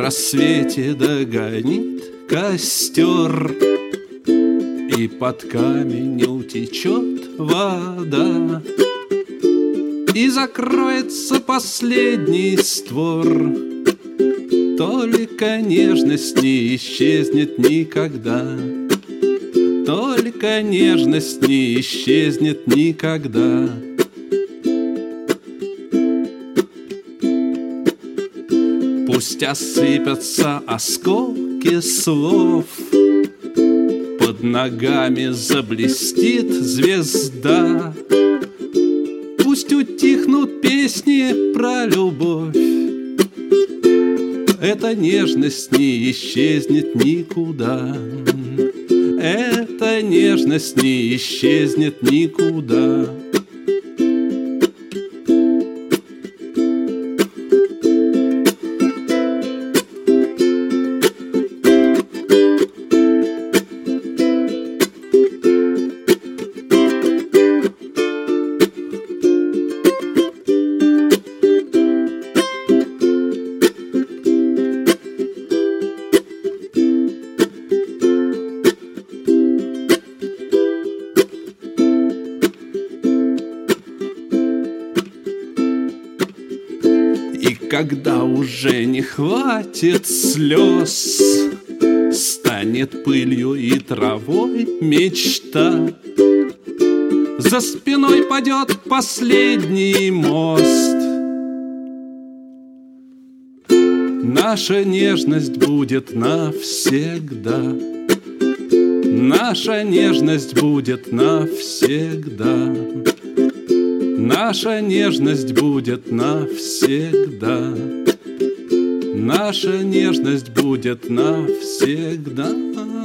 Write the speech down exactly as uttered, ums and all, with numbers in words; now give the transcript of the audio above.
рассвете догонит костер, и под камень утечет вода, и закроется последний створ. Только нежность не исчезнет никогда, только нежность не исчезнет никогда. Пусть осыпятся осколки слов, под ногами заблестит звезда. Пусть утихнут песни про любовь, эта нежность не исчезнет никуда, эта нежность не исчезнет никуда. Когда уже не хватит слез, станет пылью и травой мечта, за спиной падет последний мост. Наша нежность будет навсегда, наша нежность будет навсегда, наша нежность будет навсегда, наша нежность будет навсегда.